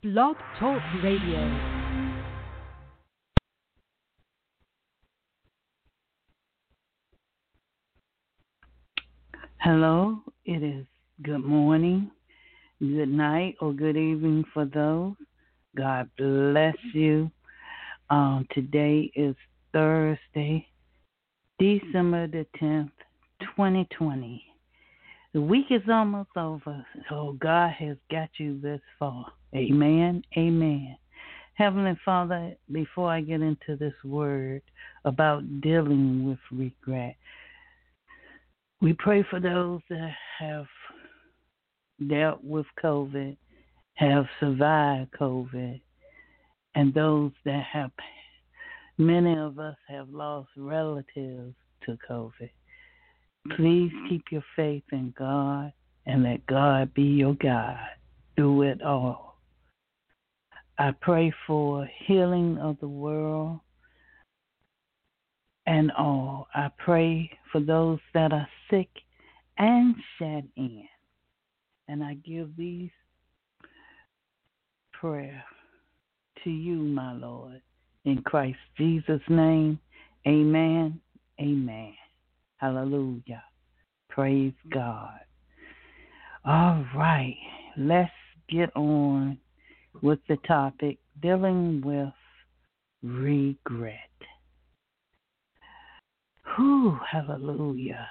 Blog Talk Radio. Hello, it is good morning, good night, or good evening for those. God bless you. Today is Thursday, December the 10th, 2020. The week is almost over, so God has got you this far. Amen, amen. Heavenly Father, before I get into this word about dealing with regret, we pray for those that have dealt with COVID, have survived COVID, and those that have, many of us have lost relatives to COVID. Please keep your faith in God and let God be your guide through it all. I pray for healing of the world and all. I pray for those that are sick and shut in. And I give these prayers to you, my Lord. In Christ Jesus' name, amen, amen. Hallelujah. Praise God. All right, let's get on with the topic, dealing with regret. Whew, hallelujah.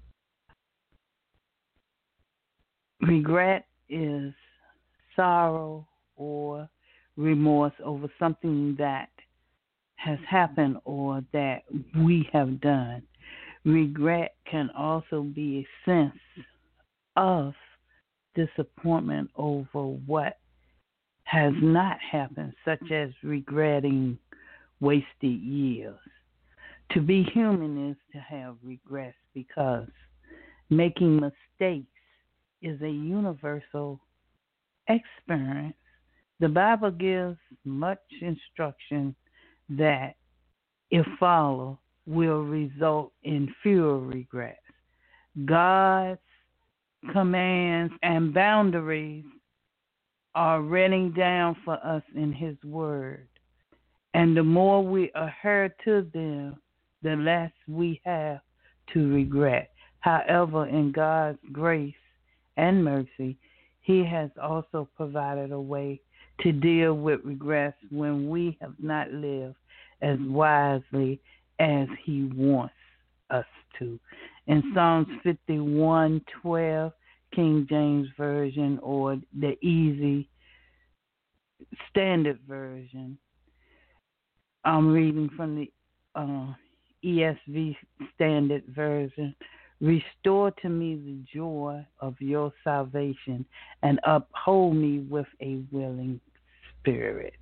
Regret is sorrow or remorse over something that has happened or that we have done. Regret can also be a sense of disappointment over what has not happened, such as regretting wasted years. To be human is to have regrets because making mistakes is a universal experience. The Bible gives much instruction that, if followed, will result in fewer regrets. God's commands and boundaries are written down for us in His Word. And the more we adhere to them, the less we have to regret. However, in God's grace and mercy, He has also provided a way to deal with regrets when we have not lived as wisely as He wants us to. In Psalms 51:12, King James Version, or the Easy Standard Version, I'm reading from the ESV Standard Version. Restore to me the joy of your salvation and uphold me with a willing spirit.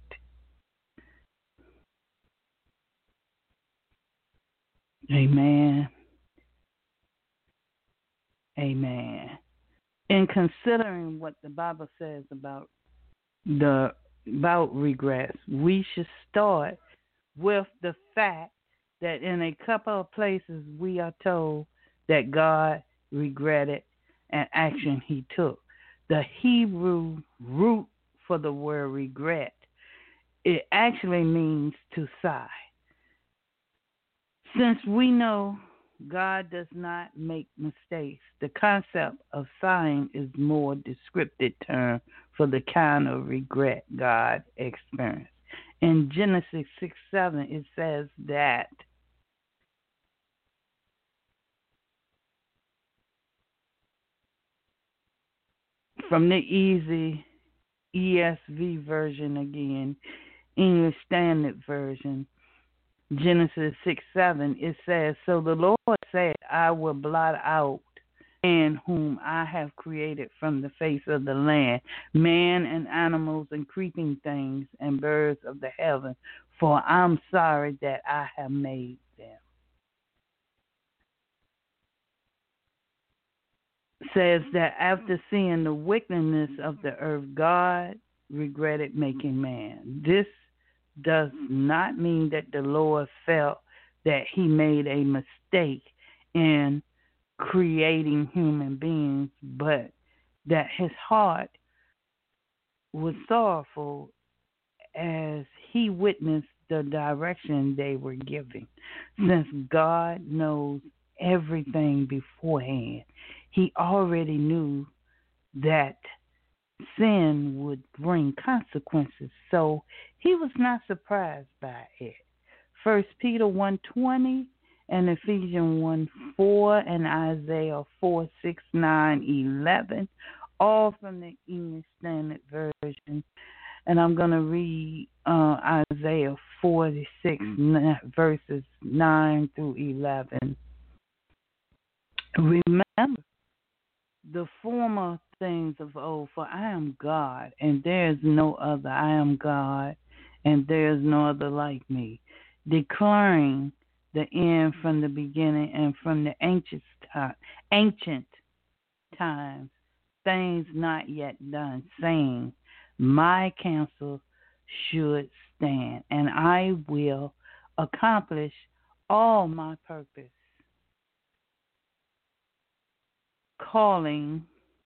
Amen. Amen. In considering what the Bible says about regrets, we should start with the fact that in a couple of places we are told that God regretted an action He took. The Hebrew root for the word regret, it actually means to sigh. Since we know God does not make mistakes, the concept of sighing is more descriptive term for the kind of regret God experienced. In Genesis 6:7, it says that from the easy ESV version again, English Standard Version, Genesis 6:7, it says, so the Lord said, I will blot out man whom I have created from the face of the land, man and animals and creeping things and birds of the heaven, for I'm sorry that I have made them. Says that after seeing the wickedness of the earth, God regretted making man. This does not mean that the Lord felt that He made a mistake in creating human beings, but that His heart was sorrowful as he witnessed the direction they were giving. Since God knows everything beforehand, he already knew that sin would bring consequences, so he was not surprised by it. First Peter 1:20 and Ephesians 1:4 and Isaiah 4:6, 9, 11, all from the English Standard Version. And I'm going to read Isaiah 46, verses 9 through 11. Remember the former things of old, for I am God, and there is no other. I am God, and there is no other like me, declaring the end from the beginning and from the ancient times, things not yet done, saying, my counsel should stand, and I will accomplish all my purpose. Calling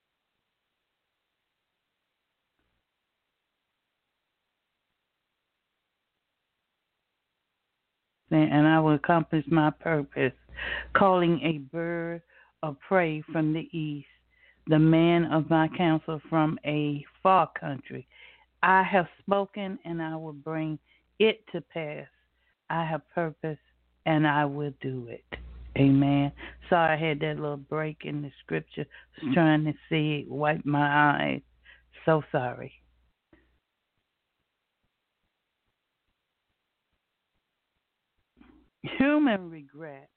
and I will accomplish my purpose, calling a bird of prey from the east, the man of my counsel from a far country. I have spoken, and I will bring it to pass. I have purpose, and I will do it. Amen. Sorry I had that little break in the scripture. I was trying to see it, wipe my eyes. So sorry. Human regret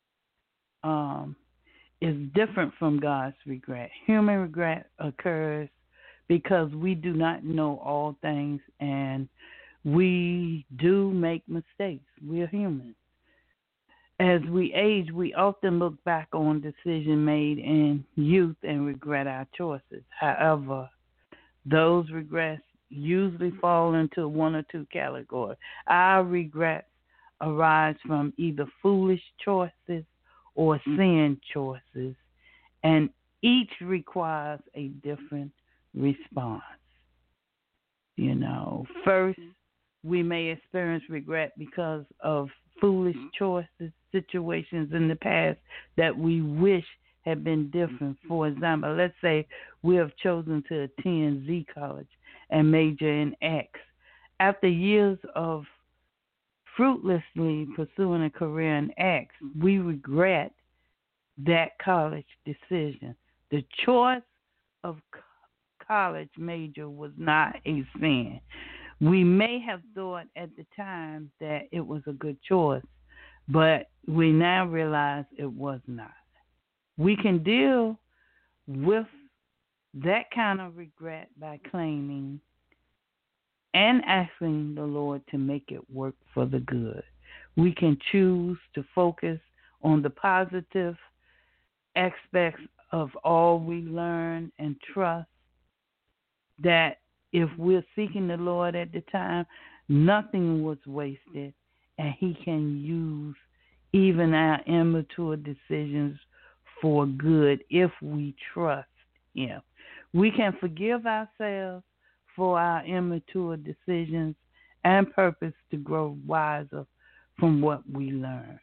is different from God's regret. Human regret occurs because we do not know all things, and we do make mistakes. We're human. As we age, we often look back on decisions made in youth and regret our choices. However, those regrets usually fall into one or two categories. Our regrets arise from either foolish choices or sin choices, and each requires a different response. First, we may experience regret because of foolish choices, situations in the past that we wish had been different. For example, let's say we have chosen to attend Z College and major in X. After years of fruitlessly pursuing a career in X, we regret that college decision. The choice of college major was not a sin. We may have thought at the time that it was a good choice, but we now realize it was not. We can deal with that kind of regret by claiming and asking the Lord to make it work for the good. We can choose to focus on the positive aspects of all we learn and trust that if we're seeking the Lord at the time, nothing was wasted, and He can use even our immature decisions for good if we trust Him. We can forgive ourselves for our immature decisions and purpose to grow wiser from what we learn.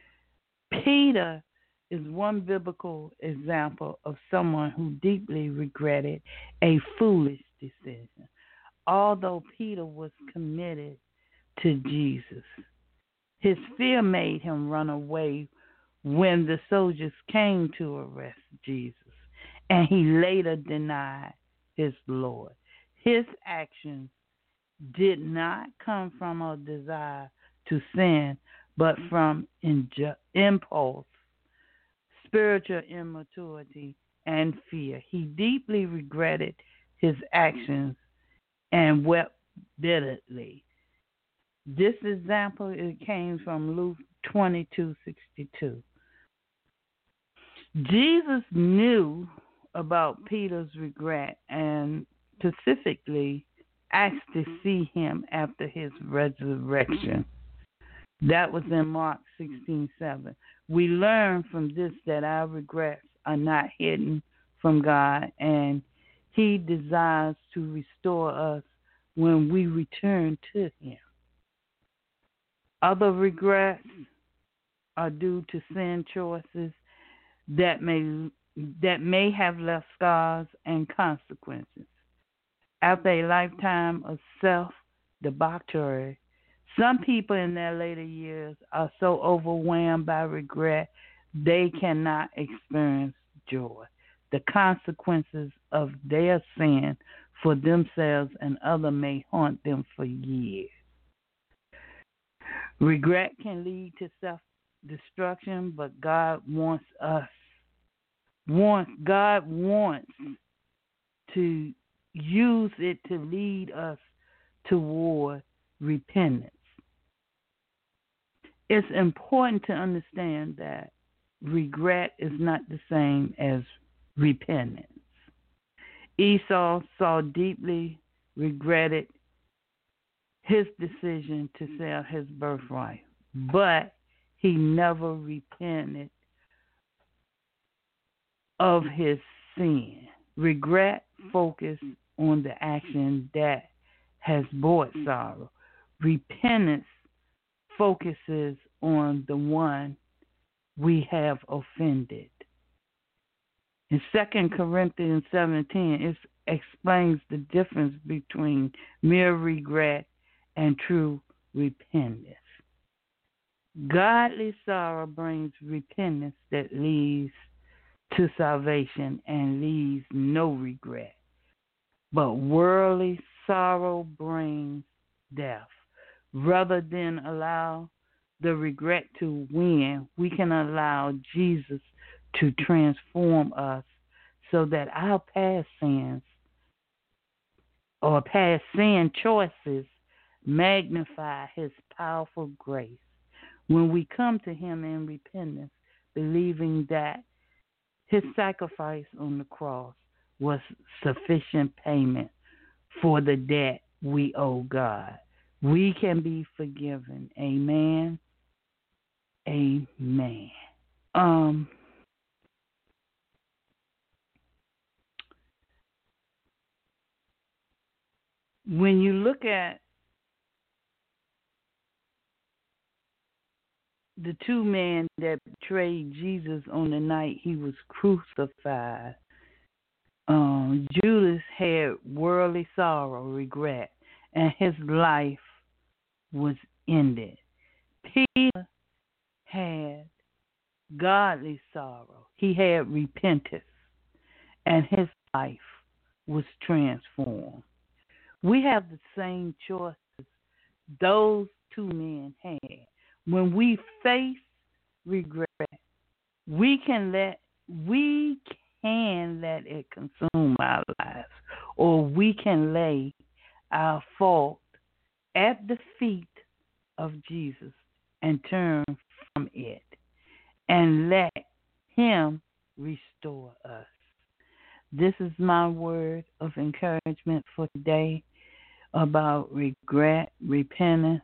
Peter is one biblical example of someone who deeply regretted a foolish decision. Although Peter was committed to Jesus, his fear made him run away when the soldiers came to arrest Jesus, and he later denied his Lord. His actions did not come from a desire to sin, but from impulse, spiritual immaturity, and fear. He deeply regretted his actions and wept bitterly. This example came from Luke 22:62. Jesus knew about Peter's regret and specifically asked to see him after his resurrection. That was in Mark 16:7. We learn from this that our regrets are not hidden from God, and He desires to restore us when we return to Him. Other regrets are due to sin choices that may have left scars and consequences. After a lifetime of self-debauchery, some people in their later years are so overwhelmed by regret they cannot experience joy. The consequences of their sin for themselves and others may haunt them for years. Regret can lead to self-destruction, but God wants to use it to lead us toward repentance. It's important to understand that regret is not the same as repentance. Esau deeply regretted his decision to sell his birthright, but he never repented of his sin. Regret focuses on the action that has brought sorrow. Repentance focuses on the one we have offended. In 2 Corinthians 17, it explains the difference between mere regret and true repentance. Godly sorrow brings repentance that leads to salvation and leaves no regret. But worldly sorrow brings death. Rather than allow the regret to win, we can allow Jesus to transform us so that our past sins or past sin choices magnify His powerful grace. When we come to Him in repentance, believing that His sacrifice on the cross was sufficient payment for the debt we owe God, we can be forgiven. Amen. Amen. When you look at the two men that betrayed Jesus on the night He was crucified, Judas had worldly sorrow, regret, and his life was ended. Peter had godly sorrow. He had repentance, and his life was transformed. We have the same choices those two men had. When we face regret, we can let it consume our lives, or we can lay our fault at the feet of Jesus and turn from it and let Him restore us. This is my word of encouragement for today about regret, repentance.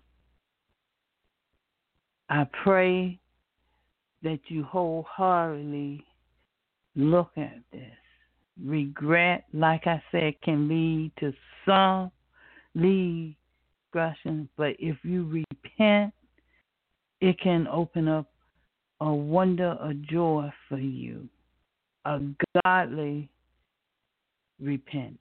I pray that you wholeheartedly look at this. Regret, like I said, can lead to some discretion, but if you repent, it can open up a wonder, a joy for you, a godly repentance.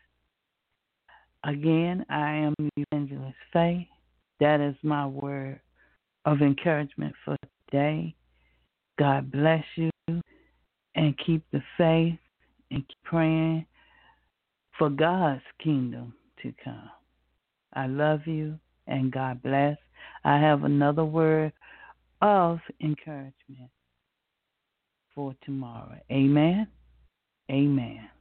Again, I am Evangelist Faye. That is my word of encouragement for today. God bless you, and keep the faith and keep praying for God's kingdom to come. I love you, and God bless. I have another word of encouragement for tomorrow. Amen. Amen.